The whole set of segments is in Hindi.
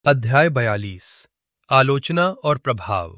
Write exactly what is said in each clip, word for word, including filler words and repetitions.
अध्याय बयालीस। आलोचना और प्रभाव।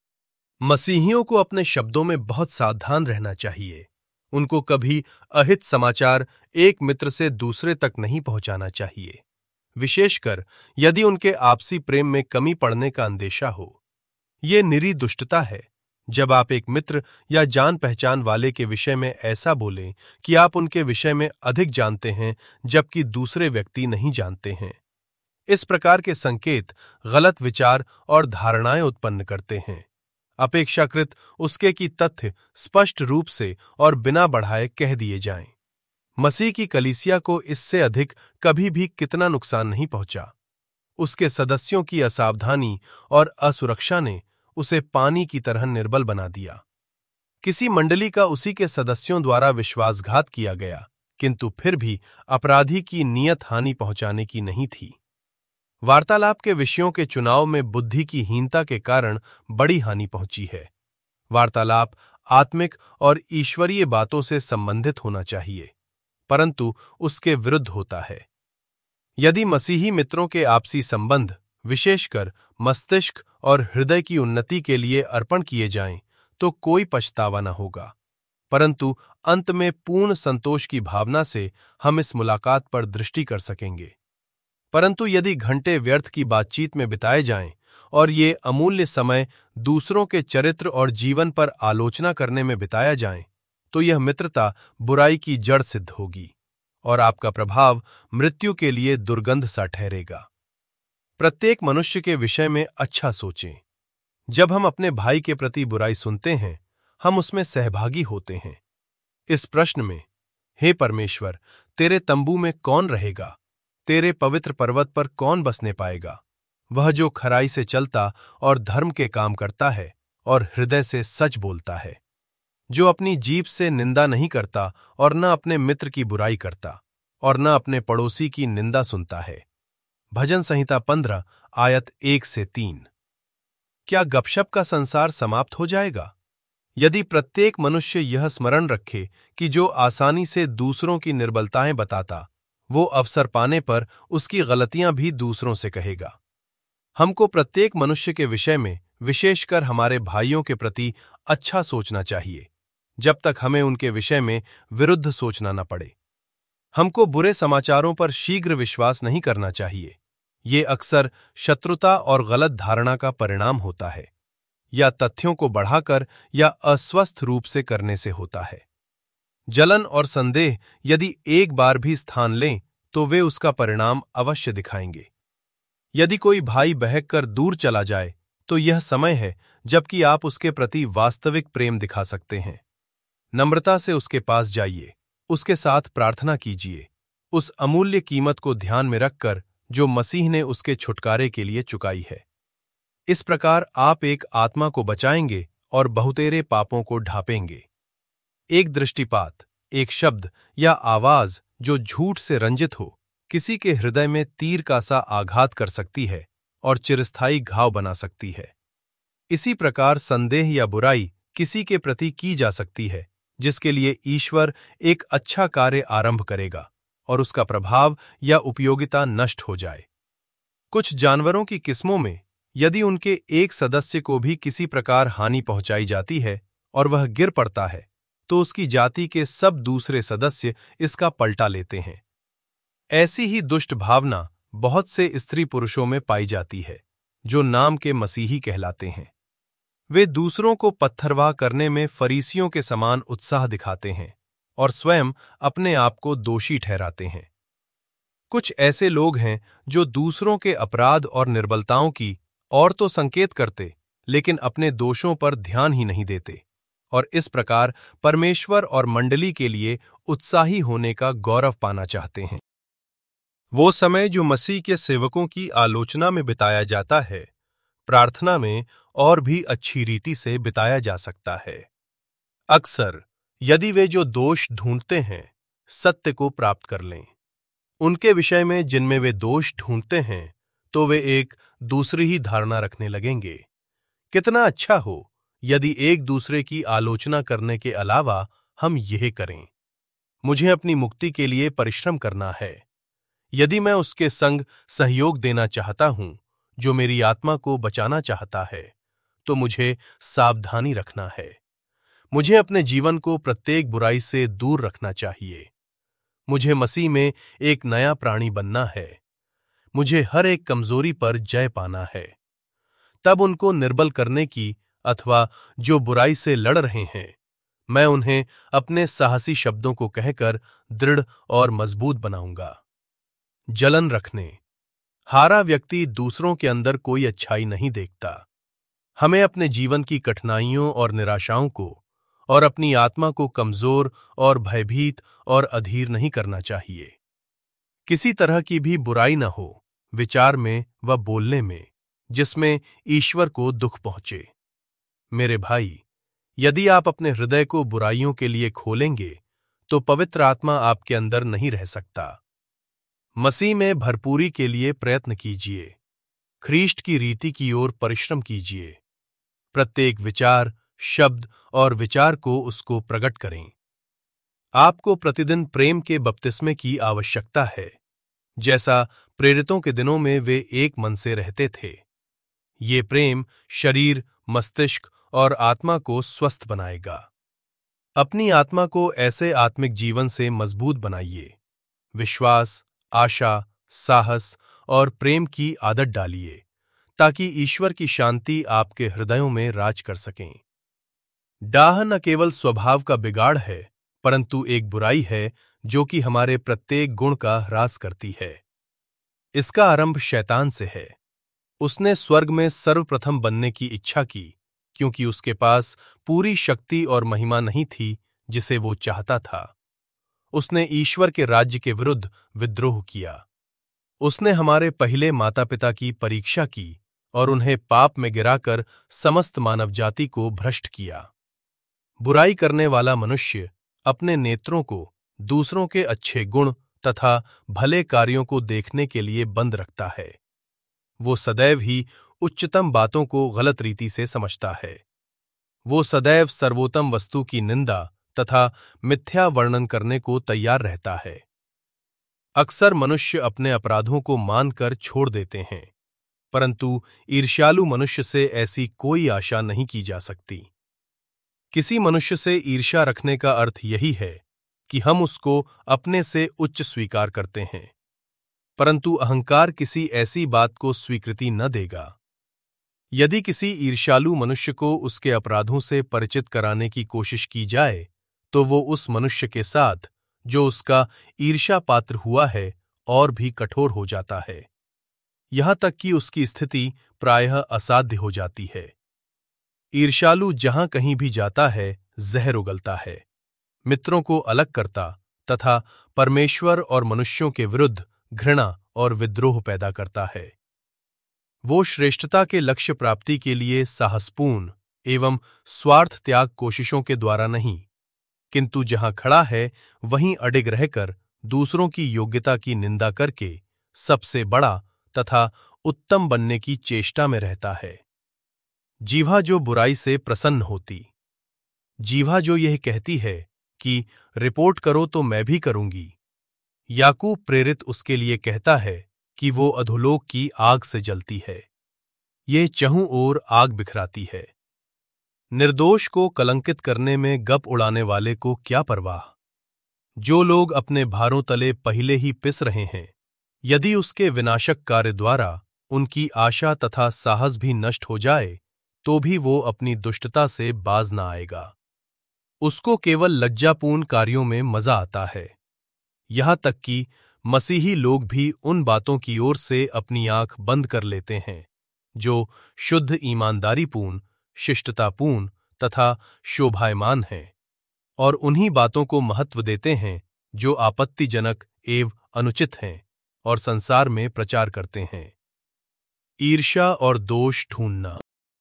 मसीहियों को अपने शब्दों में बहुत सावधान रहना चाहिए। उनको कभी अहित समाचार एक मित्र से दूसरे तक नहीं पहुंचाना चाहिए, विशेषकर यदि उनके आपसी प्रेम में कमी पड़ने का अंदेशा हो। ये निरी दुष्टता है जब आप एक मित्र या जान पहचान वाले के विषय में ऐसा बोलें कि आप उनके विषय में अधिक जानते हैं जबकि दूसरे व्यक्ति नहीं जानते हैं। इस प्रकार के संकेत गलत विचार और धारणाएं उत्पन्न करते हैं, अपेक्षाकृत उसके कि तथ्य स्पष्ट रूप से और बिना बढ़ाए कह दिए जाएं। मसीह की कलीसिया को इससे अधिक कभी भी कितना नुकसान नहीं पहुंचा। उसके सदस्यों की असावधानी और असुरक्षा ने उसे पानी की तरह निर्बल बना दिया। किसी मंडली का उसी के सदस्यों द्वारा विश्वासघात किया गया, किंतु फिर भी अपराधी की नियत हानि पहुंचाने की नहीं थी। वार्तालाप के विषयों के चुनाव में बुद्धि की हीनता के कारण बड़ी हानि पहुंची है। वार्तालाप आत्मिक और ईश्वरीय बातों से संबंधित होना चाहिए, परंतु उसके विरुद्ध होता है। यदि मसीही मित्रों के आपसी संबंध विशेषकर मस्तिष्क और हृदय की उन्नति के लिए अर्पण किए जाएं, तो कोई पछतावा न होगा, परंतु अंत में पूर्ण संतोष की भावना से हम इस मुलाकात पर दृष्टि कर सकेंगे। परंतु यदि घंटे व्यर्थ की बातचीत में बिताए जाएं और ये अमूल्य समय दूसरों के चरित्र और जीवन पर आलोचना करने में बिताया जाए, तो यह मित्रता बुराई की जड़ सिद्ध होगी और आपका प्रभाव मृत्यु के लिए दुर्गंध सा ठहरेगा। प्रत्येक मनुष्य के विषय में अच्छा सोचें। जब हम अपने भाई के प्रति बुराई सुनते हैं, हम उसमें सहभागी होते हैं। इस प्रश्न में, हे परमेश्वर, तेरे तंबू में कौन रहेगा? तेरे पवित्र पर्वत पर कौन बसने पाएगा? वह जो खराई से चलता और धर्म के काम करता है और हृदय से सच बोलता है, जो अपनी जीभ से निंदा नहीं करता और न अपने मित्र की बुराई करता और न अपने पड़ोसी की निंदा सुनता है। भजन संहिता पंद्रह आयत एक से तीन। क्या गपशप का संसार समाप्त हो जाएगा यदि प्रत्येक मनुष्य यह स्मरण रखे कि जो आसानी से दूसरों की निर्बलताएं बताता, वो अवसर पाने पर उसकी गलतियां भी दूसरों से कहेगा। हमको प्रत्येक मनुष्य के विषय में, विशेषकर हमारे भाइयों के प्रति, अच्छा सोचना चाहिए, जब तक हमें उनके विषय में विरुद्ध सोचना न पड़े। हमको बुरे समाचारों पर शीघ्र विश्वास नहीं करना चाहिए। ये अक्सर शत्रुता और गलत धारणा का परिणाम होता है, या तथ्यों को बढ़ाकर या अस्वस्थ रूप से करने से होता है। जलन और संदेह यदि एक बार भी स्थान लें, तो वे उसका परिणाम अवश्य दिखाएंगे। यदि कोई भाई बहक कर दूर चला जाए, तो यह समय है जबकि आप उसके प्रति वास्तविक प्रेम दिखा सकते हैं। नम्रता से उसके पास जाइए, उसके साथ प्रार्थना कीजिए, उस अमूल्य कीमत को ध्यान में रखकर जो मसीह ने उसके छुटकारे के लिए चुकाई है। इस प्रकार आप एक आत्मा को बचाएंगे और बहुतेरे पापों को ढांपेंगे। एक दृष्टिपात, एक शब्द या आवाज जो झूठ से रंजित हो, किसी के हृदय में तीर का सा आघात कर सकती है और चिरस्थायी घाव बना सकती है। इसी प्रकार संदेह या बुराई किसी के प्रति की जा सकती है, जिसके लिए ईश्वर एक अच्छा कार्य आरंभ करेगा और उसका प्रभाव या उपयोगिता नष्ट हो जाए। कुछ जानवरों की किस्मों में यदि उनके एक सदस्य को भी किसी प्रकार हानि पहुंचाई जाती है और वह गिर पड़ता है, तो उसकी जाति के सब दूसरे सदस्य इसका पलटा लेते हैं। ऐसी ही दुष्ट भावना बहुत से स्त्री पुरुषों में पाई जाती है, जो नाम के मसीही कहलाते हैं। वे दूसरों को पत्थरवाह करने में फरीसियों के समान उत्साह दिखाते हैं और स्वयं अपने आप को दोषी ठहराते हैं। कुछ ऐसे लोग हैं जो दूसरों के अपराध और निर्बलताओं की और तो संकेत करते, लेकिन अपने दोषों पर ध्यान ही नहीं देते, और इस प्रकार परमेश्वर और मंडली के लिए उत्साही होने का गौरव पाना चाहते हैं। वो समय जो मसीह के सेवकों की आलोचना में बिताया जाता है, प्रार्थना में और भी अच्छी रीति से बिताया जा सकता है। अक्सर यदि वे जो दोष ढूंढते हैं सत्य को प्राप्त कर लें, उनके विषय में जिनमें वे दोष ढूंढते हैं, तो वे एक दूसरी ही धारणा रखने लगेंगे। कितना अच्छा हो यदि एक दूसरे की आलोचना करने के अलावा हम यह करें, मुझे अपनी मुक्ति के लिए परिश्रम करना है। यदि मैं उसके संग सहयोग देना चाहता हूं, जो मेरी आत्मा को बचाना चाहता है, तो मुझे सावधानी रखना है। मुझे अपने जीवन को प्रत्येक बुराई से दूर रखना चाहिए। मुझे मसीह में एक नया प्राणी बनना है। मुझे हर एक कमजोरी पर जय पाना है। तब उनको निर्बल करने की अथवा जो बुराई से लड़ रहे हैं, मैं उन्हें अपने साहसी शब्दों को कहकर दृढ़ और मजबूत बनाऊंगा। जलन रखने। हारा व्यक्ति दूसरों के अंदर कोई अच्छाई नहीं देखता। हमें अपने जीवन की कठिनाइयों और निराशाओं को और अपनी आत्मा को कमजोर और भयभीत और अधीर नहीं करना चाहिए। किसी तरह की भी बुराई न हो विचार में व बोलने में, जिसमें ईश्वर को दुख पहुंचे। मेरे भाई, यदि आप अपने हृदय को बुराइयों के लिए खोलेंगे, तो पवित्र आत्मा आपके अंदर नहीं रह सकता। मसीह में भरपूरी के लिए प्रयत्न कीजिए। ख्रीष्ट की रीति की ओर परिश्रम कीजिए। प्रत्येक विचार, शब्द और विचार को उसको प्रकट करें। आपको प्रतिदिन प्रेम के बपतिस्मे की आवश्यकता है, जैसा प्रेरितों के दिनों में वे एक मन से रहते थे। ये प्रेम शरीर, मस्तिष्क और आत्मा को स्वस्थ बनाएगा। अपनी आत्मा को ऐसे आत्मिक जीवन से मजबूत बनाइए। विश्वास, आशा, साहस और प्रेम की आदत डालिए, ताकि ईश्वर की शांति आपके हृदयों में राज कर सकें। डाह न केवल स्वभाव का बिगाड़ है, परंतु एक बुराई है जो कि हमारे प्रत्येक गुण का ह्रास करती है। इसका आरंभ शैतान से है। उसने स्वर्ग में सर्वप्रथम बनने की इच्छा की, क्योंकि उसके पास पूरी शक्ति और महिमा नहीं थी जिसे वो चाहता था। उसने ईश्वर के राज्य के विरुद्ध विद्रोह किया। उसने हमारे पहले माता पिता की परीक्षा की और उन्हें पाप में गिराकर समस्त मानव जाति को भ्रष्ट किया। बुराई करने वाला मनुष्य अपने नेत्रों को दूसरों के अच्छे गुण तथा भले कार्यों को देखने के लिए बंद रखता है। वो सदैव ही उच्चतम बातों को गलत रीति से समझता है। वो सदैव सर्वोत्तम वस्तु की निंदा तथा मिथ्या वर्णन करने को तैयार रहता है। अक्सर मनुष्य अपने अपराधों को मानकर छोड़ देते हैं, परंतु ईर्ष्यालु मनुष्य से ऐसी कोई आशा नहीं की जा सकती। किसी मनुष्य से ईर्ष्या रखने का अर्थ यही है कि हम उसको अपने से उच्च स्वीकार करते हैं, परंतु अहंकार किसी ऐसी बात को स्वीकृति न देगा। यदि किसी ईर्ष्यालु मनुष्य को उसके अपराधों से परिचित कराने की कोशिश की जाए, तो वो उस मनुष्य के साथ जो उसका ईर्ष्या पात्र हुआ है और भी कठोर हो जाता है, यहां तक कि उसकी स्थिति प्रायः असाध्य हो जाती है। ईर्ष्यालु जहां कहीं भी जाता है, जहर उगलता है, मित्रों को अलग करता तथा परमेश्वर और मनुष्यों के विरुद्ध घृणा और विद्रोह पैदा करता है। वो श्रेष्ठता के लक्ष्य प्राप्ति के लिए साहसपूर्ण एवं स्वार्थ त्याग कोशिशों के द्वारा नहीं, किंतु जहां खड़ा है वहीं अडिग रहकर दूसरों की योग्यता की निंदा करके सबसे बड़ा तथा उत्तम बनने की चेष्टा में रहता है। जीवा जो बुराई से प्रसन्न होती, जीवा जो यह कहती है कि रिपोर्ट करो तो मैं भी करूंगी। याकूब प्रेरित उसके लिए कहता है कि वो अधोलोक की आग से जलती है, ये चहुं ओर आग बिखराती है। निर्दोष को कलंकित करने में गप उड़ाने वाले को क्या परवाह। जो लोग अपने भारों तले पहले ही पिस रहे हैं, यदि उसके विनाशक कार्य द्वारा उनकी आशा तथा साहस भी नष्ट हो जाए, तो भी वो अपनी दुष्टता से बाज न आएगा। उसको केवल लज्जापूर्ण कार्यों में मजा आता है। यहां तक कि मसीही लोग भी उन बातों की ओर से अपनी आंख बंद कर लेते हैं जो शुद्ध, ईमानदारीपूर्ण, शिष्टतापूर्ण तथा शोभायमान हैं, और उन्हीं बातों को महत्व देते हैं जो आपत्तिजनक एवं अनुचित हैं और संसार में प्रचार करते हैं। ईर्ष्या और दोष ढूंढना।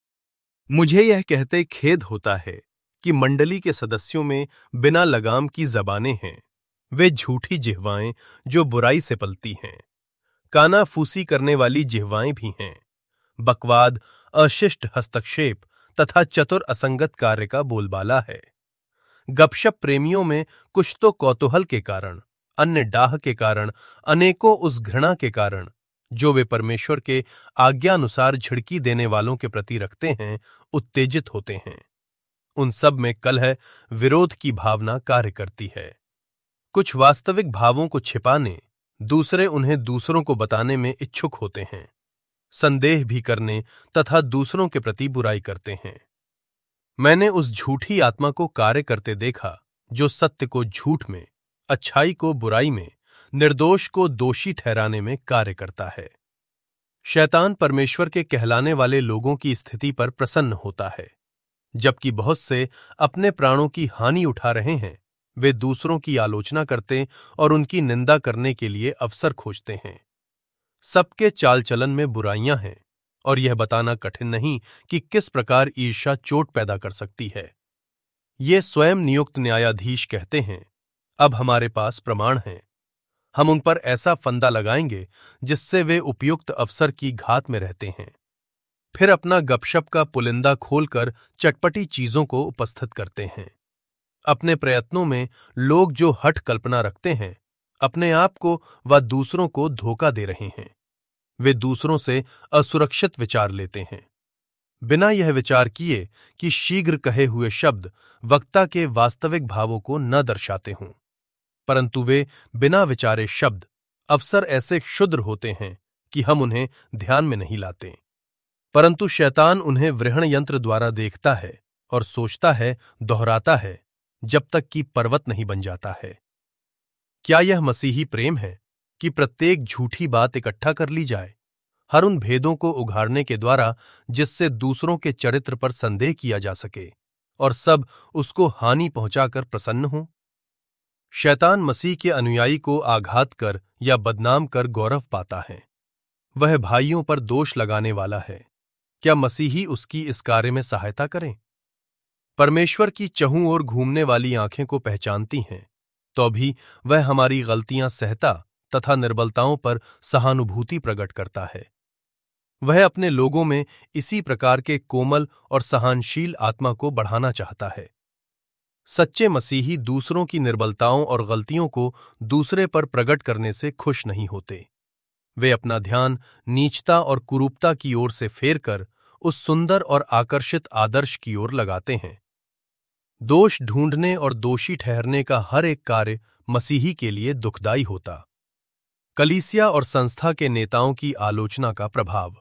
मुझे यह कहते खेद होता है कि मंडली के सदस्यों में बिना लगाम की जबानें हैं। वे झूठी जिह्वाएं जो बुराई से पलती हैं, कानाफूसी करने वाली जिह्वाएं भी हैं, बकवाद, अशिष्ट हस्तक्षेप तथा चतुर असंगत कार्य का बोलबाला है। गपशप प्रेमियों में कुछ तो कौतूहल के कारण, अन्य डाह के कारण, अनेकों उस घृणा के कारण जो वे परमेश्वर के आज्ञानुसार झिड़की देने वालों के प्रति रखते हैं, उत्तेजित होते हैं। उन सब में कलह, विरोध की भावना कार्य करती है। कुछ वास्तविक भावों को छिपाने, दूसरे उन्हें दूसरों को बताने में इच्छुक होते हैं। संदेह भी करने तथा दूसरों के प्रति बुराई करते हैं। मैंने उस झूठी आत्मा को कार्य करते देखा जो सत्य को झूठ में, अच्छाई को बुराई में, निर्दोष को दोषी ठहराने में कार्य करता है। शैतान परमेश्वर के कहलाने वाले लोगों की स्थिति पर प्रसन्न होता है, जबकि बहुत से अपने प्राणों की हानि उठा रहे हैं। वे दूसरों की आलोचना करते और उनकी निंदा करने के लिए अवसर खोजते हैं। सबके चाल चलन में बुराइयां हैं और यह बताना कठिन नहीं कि किस प्रकार ईर्ष्या चोट पैदा कर सकती है। ये स्वयं नियुक्त न्यायाधीश कहते हैं, अब हमारे पास प्रमाण हैं, हम उन पर ऐसा फंदा लगाएंगे जिससे वे उपयुक्त अवसर की घात में रहते हैं। फिर अपना गपशप का पुलिंदा खोलकर चटपटी चीजों को उपस्थित करते हैं। अपने प्रयत्नों में लोग जो हठ कल्पना रखते हैं, अपने आप को व दूसरों को धोखा दे रहे हैं। वे दूसरों से असुरक्षित विचार लेते हैं, बिना यह विचार किए कि शीघ्र कहे हुए शब्द वक्ता के वास्तविक भावों को न दर्शाते हों, परंतु वे बिना विचारे शब्द अवसर ऐसे क्षुद्र होते हैं कि हम उन्हें ध्यान में नहीं लाते। परंतु शैतान उन्हें वृहण यंत्र द्वारा देखता है और सोचता है, दोहराता है, जब तक कि पर्वत नहीं बन जाता है। क्या यह मसीही प्रेम है कि प्रत्येक झूठी बात इकट्ठा कर ली जाए, हर उन भेदों को उघाड़ने के द्वारा जिससे दूसरों के चरित्र पर संदेह किया जा सके, और सब उसको हानि पहुंचाकर प्रसन्न हों? शैतान मसीह के अनुयायी को आघात कर या बदनाम कर गौरव पाता है। वह भाइयों पर दोष लगाने वाला है। क्या मसीही उसकी इस कार्य में सहायता करें? परमेश्वर की चहुं ओर घूमने वाली आंखें को पहचानती हैं, तो भी वह हमारी गलतियां सहता तथा निर्बलताओं पर सहानुभूति प्रकट करता है। वह अपने लोगों में इसी प्रकार के कोमल और सहनशील आत्मा को बढ़ाना चाहता है। सच्चे मसीही दूसरों की निर्बलताओं और गलतियों को दूसरे पर प्रकट करने से खुश नहीं होते। वे अपना ध्यान नीचता और कुरूपता की ओर से फेरकर उस सुंदर और आकर्षित आदर्श की ओर लगाते हैं। दोष ढूंढने और दोषी ठहरने का हर एक कार्य मसीही के लिए दुखदाई होता। कलीसिया और संस्था के नेताओं की आलोचना का प्रभाव।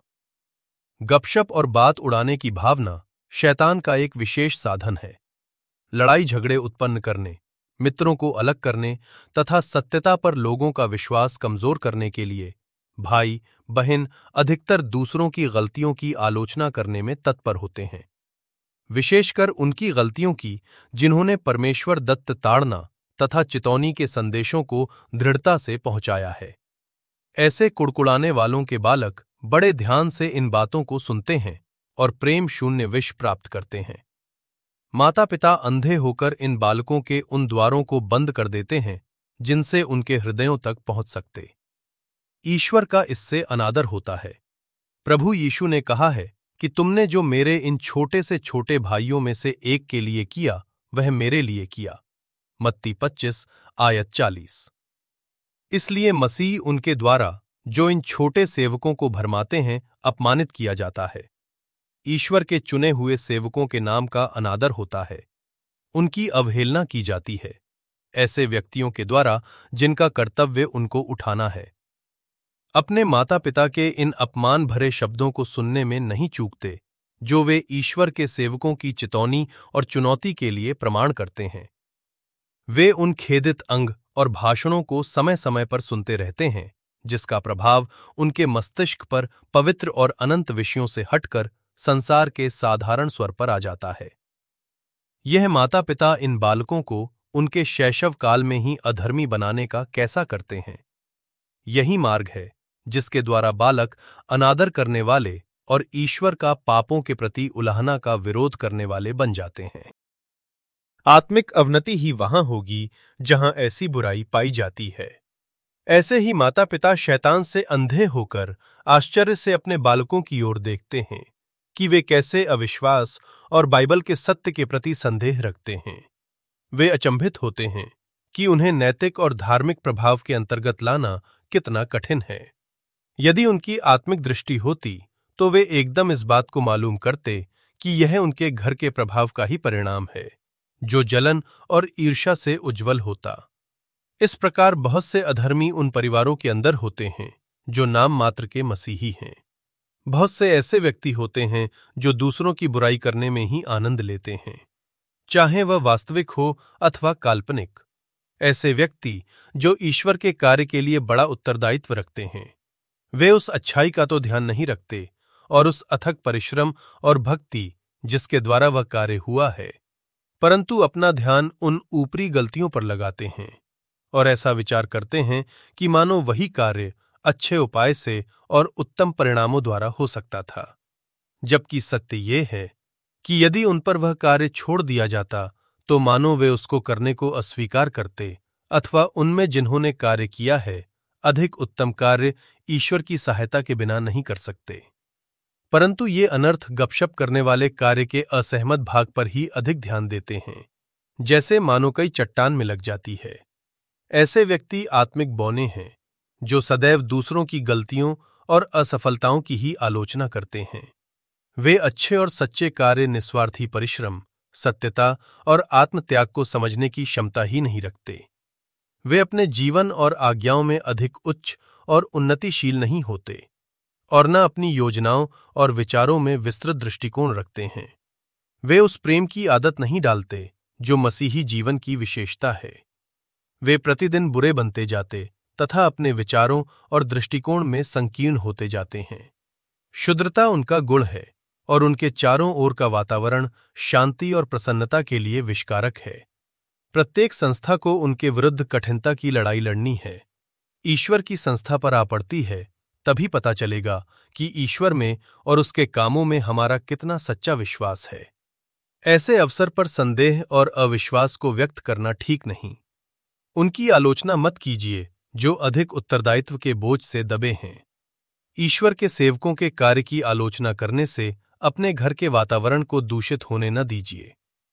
गपशप और बात उड़ाने की भावना शैतान का एक विशेष साधन है। लड़ाई झगड़े उत्पन्न करने, मित्रों को अलग करने तथा सत्यता पर लोगों का विश्वास कमजोर करने के लिए भाई बहन अधिकतर दूसरों की गलतियों की आलोचना करने में तत्पर होते हैं, विशेषकर उनकी गलतियों की जिन्होंने परमेश्वर दत्त ताड़ना तथा चितौनी के संदेशों को दृढ़ता से पहुंचाया है। ऐसे कुड़कुड़ाने वालों के बालक बड़े ध्यान से इन बातों को सुनते हैं और प्रेम शून्य विष प्राप्त करते हैं। माता पिता अंधे होकर इन बालकों के उन द्वारों को बंद कर देते हैं जिनसे उनके हृदयों तक पहुंच सकते। ईश्वर का इससे अनादर होता है। प्रभु यीशु ने कहा है कि तुमने जो मेरे इन छोटे से छोटे भाइयों में से एक के लिए किया, वह मेरे लिए किया। मत्ती पच्चीस आयत चालीस। इसलिए मसीह उनके द्वारा जो इन छोटे सेवकों को भरमाते हैं, अपमानित किया जाता है। ईश्वर के चुने हुए सेवकों के नाम का अनादर होता है, उनकी अवहेलना की जाती है, ऐसे व्यक्तियों के द्वारा जिनका कर्तव्य उनको उठाना है। अपने माता पिता के इन अपमान भरे शब्दों को सुनने में नहीं चूकते, जो वे ईश्वर के सेवकों की चितौनी और चुनौती के लिए प्रमाण करते हैं। वे उन खेदित अंग और भाषणों को समय समय पर सुनते रहते हैं, जिसका प्रभाव उनके मस्तिष्क पर पवित्र और अनंत विषयों से हटकर संसार के साधारण स्वर पर आ जाता है। यह माता पिता इन बालकों को उनके शैशव काल में ही अधर्मी बनाने का कैसा करते हैं? यही मार्ग है जिसके द्वारा बालक अनादर करने वाले और ईश्वर का पापों के प्रति उलाहना का विरोध करने वाले बन जाते हैं। आत्मिक अवनति ही वहां होगी जहां ऐसी बुराई पाई जाती है। ऐसे ही माता पिता शैतान से अंधे होकर आश्चर्य से अपने बालकों की ओर देखते हैं कि वे कैसे अविश्वास और बाइबल के सत्य के प्रति संदेह रखते हैं। वे अचंभित होते हैं कि उन्हें नैतिक और धार्मिक प्रभाव के अंतर्गत लाना कितना कठिन है। यदि उनकी आत्मिक दृष्टि होती तो वे एकदम इस बात को मालूम करते कि यह उनके घर के प्रभाव का ही परिणाम है, जो जलन और ईर्ष्या से उज्जवल होता। इस प्रकार बहुत से अधर्मी उन परिवारों के अंदर होते हैं जो नाम मात्र के मसीही हैं। बहुत से ऐसे व्यक्ति होते हैं जो दूसरों की बुराई करने में ही आनंद लेते हैं, चाहे वह वास्तविक हो अथवा काल्पनिक। ऐसे व्यक्ति जो ईश्वर के कार्य के लिए बड़ा उत्तरदायित्व रखते हैं, वे उस अच्छाई का तो ध्यान नहीं रखते और उस अथक परिश्रम और भक्ति जिसके द्वारा वह कार्य हुआ है, परंतु अपना ध्यान उन ऊपरी गलतियों पर लगाते हैं और ऐसा विचार करते हैं कि मानो वही कार्य अच्छे उपाय से और उत्तम परिणामों द्वारा हो सकता था। जबकि सत्य ये है कि यदि उन पर वह कार्य छोड़ दिया जाता तो मानो वे उसको करने को अस्वीकार करते अथवा उनमें जिन्होंने कार्य किया है अधिक उत्तम कार्य ईश्वर की सहायता के बिना नहीं कर सकते। परंतु ये अनर्थ गपशप करने वाले कार्य के असहमत भाग पर ही अधिक ध्यान देते हैं, जैसे मानो कई चट्टान में लग जाती है। ऐसे व्यक्ति आत्मिक बौने हैं जो सदैव दूसरों की गलतियों और असफलताओं की ही आलोचना करते हैं। वे अच्छे और सच्चे कार्य, निस्वार्थी परिश्रम, सत्यता और आत्मत्याग को समझने की क्षमता ही नहीं रखते। वे अपने जीवन और आज्ञाओं में अधिक उच्च और उन्नतिशील नहीं होते और न अपनी योजनाओं और विचारों में विस्तृत दृष्टिकोण रखते हैं। वे उस प्रेम की आदत नहीं डालते जो मसीही जीवन की विशेषता है। वे प्रतिदिन बुरे बनते जाते तथा अपने विचारों और दृष्टिकोण में संकीर्ण होते जाते हैं। शुद्रता उनका गुण है और उनके चारों ओर का वातावरण शांति और प्रसन्नता के लिए विषकारक है। प्रत्येक संस्था को उनके विरुद्ध कठिनता की लड़ाई लड़नी है। ईश्वर की संस्था पर आ पड़ती है, तभी पता चलेगा कि ईश्वर में और उसके कामों में हमारा कितना सच्चा विश्वास है। ऐसे अवसर पर संदेह और अविश्वास को व्यक्त करना ठीक नहीं। उनकी आलोचना मत कीजिए जो अधिक उत्तरदायित्व के बोझ से दबे हैं। ईश्वर के सेवकों के कार्य की आलोचना करने से अपने घर के वातावरण को दूषित होने न दीजिए।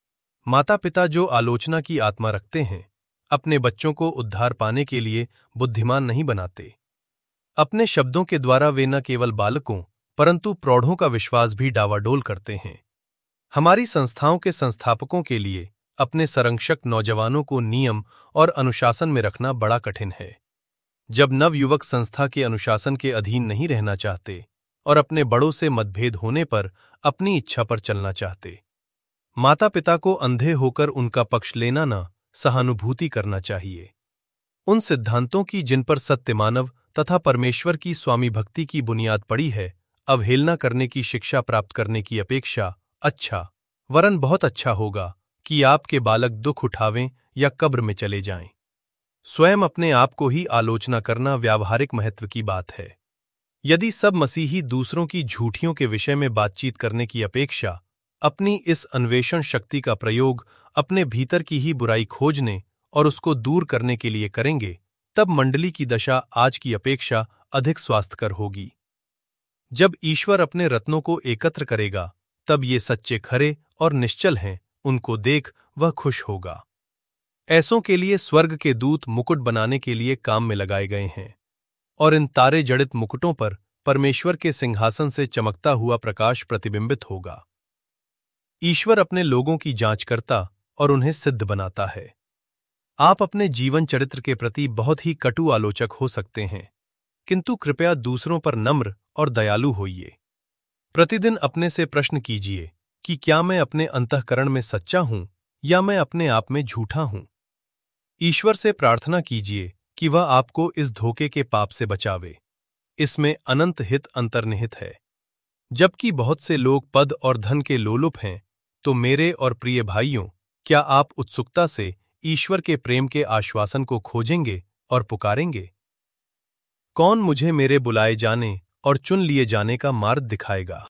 माता पिता जो आलोचना की आत्मा रखते हैं, अपने बच्चों को उद्धार पाने के लिए बुद्धिमान नहीं बनाते। अपने शब्दों के द्वारा वे न केवल बालकों परंतु प्रौढ़ों का विश्वास भी डावाडोल करते हैं। हमारी संस्थाओं के संस्थापकों के लिए अपने संरक्षक नौजवानों को नियम और अनुशासन में रखना बड़ा कठिन है। जब नवयुवक संस्था के अनुशासन के अधीन नहीं रहना चाहते और अपने बड़ों से मतभेद होने पर अपनी इच्छा पर चलना चाहते, माता पिता को अंधे होकर उनका पक्ष लेना न सहानुभूति करना चाहिए। उन सिद्धांतों की जिन पर सत्य मानव तथा परमेश्वर की स्वामी भक्ति की बुनियाद पड़ी है, अवहेलना करने की शिक्षा प्राप्त करने की अपेक्षा अच्छा वरन बहुत अच्छा होगा कि आपके बालक दुख उठावें या कब्र में चले जाएं। स्वयं अपने आप को ही आलोचना करना व्यावहारिक महत्व की बात है। यदि सब मसीही दूसरों की झूठियों के विषय में बातचीत करने की अपेक्षा अपनी इस अन्वेषण शक्ति का प्रयोग अपने भीतर की ही बुराई खोजने और उसको दूर करने के लिए करेंगे, तब मंडली की दशा आज की अपेक्षा अधिक स्वास्थ्यकर होगी। जब ईश्वर अपने रत्नों को एकत्र करेगा, तब ये सच्चे खरे और निश्चल हैं, उनको देख वह खुश होगा। ऐसों के लिए स्वर्ग के दूत मुकुट बनाने के लिए काम में लगाए गए हैं और इन तारे जड़ित मुकुटों पर परमेश्वर के सिंहासन से चमकता हुआ प्रकाश प्रतिबिंबित होगा। ईश्वर अपने लोगों की जांच करता और उन्हें सिद्ध बनाता है। आप अपने जीवन चरित्र के प्रति बहुत ही कटु आलोचक हो सकते हैं, किंतु कृपया दूसरों पर नम्र और दयालु होइए। प्रतिदिन अपने से प्रश्न कीजिए कि क्या मैं अपने अंतःकरण में सच्चा हूं या मैं अपने आप में झूठा हूं। ईश्वर से प्रार्थना कीजिए कि वह आपको इस धोखे के पाप से बचावे। इसमें अनंत हित अंतर्निहित है। जबकि बहुत से लोग पद और धन के लोलुप हैं, तो मेरे और प्रिय भाइयों, क्या आप उत्सुकता से ईश्वर के प्रेम के आश्वासन को खोजेंगे और पुकारेंगे? कौन मुझे मेरे बुलाए जाने और चुन लिए जाने का मार्ग दिखाएगा?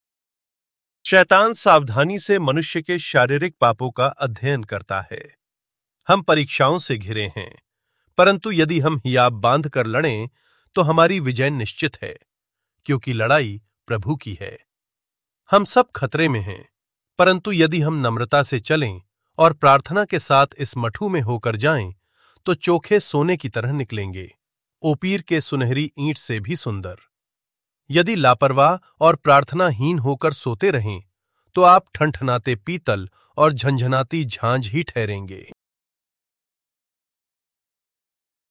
शैतान सावधानी से मनुष्य के शारीरिक पापों का अध्ययन करता है। हम परीक्षाओं से घिरे हैं, परंतु यदि हम हियाब बांध कर लड़ें तो हमारी विजय निश्चित है, क्योंकि लड़ाई प्रभु की है। हम सब खतरे में हैं, परंतु यदि हम नम्रता से चलें और प्रार्थना के साथ इस मठू में होकर जाएं, तो चोखे सोने की तरह निकलेंगे, ओपीर के सुनहरी ईंट से भी सुंदर। यदि लापरवाह और प्रार्थनाहीन होकर सोते रहें तो आप ठनठनाते पीतल और झंझनाती झांझ ही ठहरेंगे।